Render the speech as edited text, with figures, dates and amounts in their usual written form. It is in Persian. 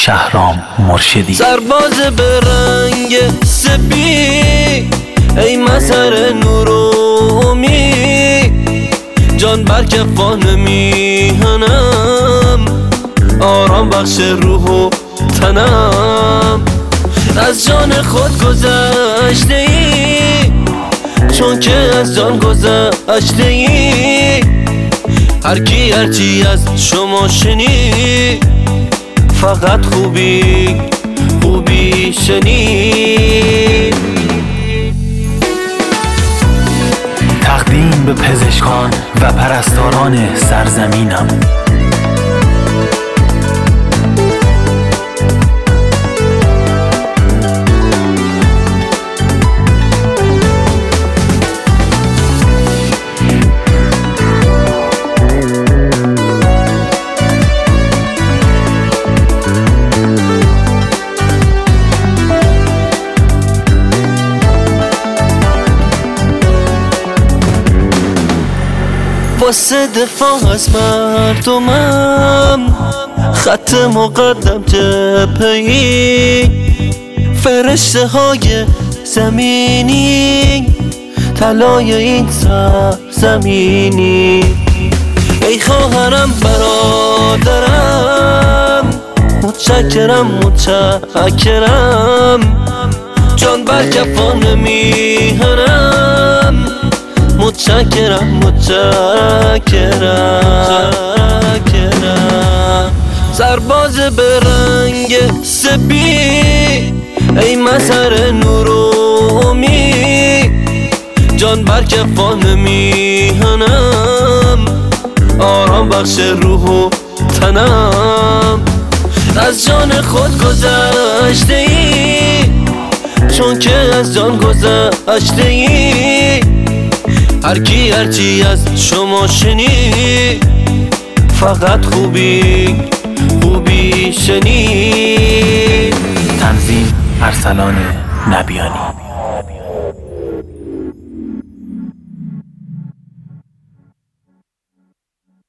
شهرام مرشدی. سرباز به رنگ سپید ای مظهر نور و امید، جان بر کفان میهنم، آرام بخش روح و تنم. از جان خود گذشته ای چون که از جان گذشته ای، هر کی هرچی از شما شنید فقط خوبی خوبی شنید. تقدیم به پزشکان و پرستاران سرزمینم. واسه دفاع از مردمم، خط مقدم جبهه‌ای، فرشته های زمینی، طلای این سرزمینی. ای خواهرم برادرم، متشکرم متشکرم، جان بر کفان میهنم، متشکرم متشکرم. سرباز به رنگ سپید ای مظهر نور و امید، جان بر کفان میهنم، آرام بخش روح و تنم. از جان خود گذشته ای چون که از جان گذشته ای، هر کی هرچی از شما شنید فقط خوبی خوبی شنید. تنظیم ارسلان نبیانی.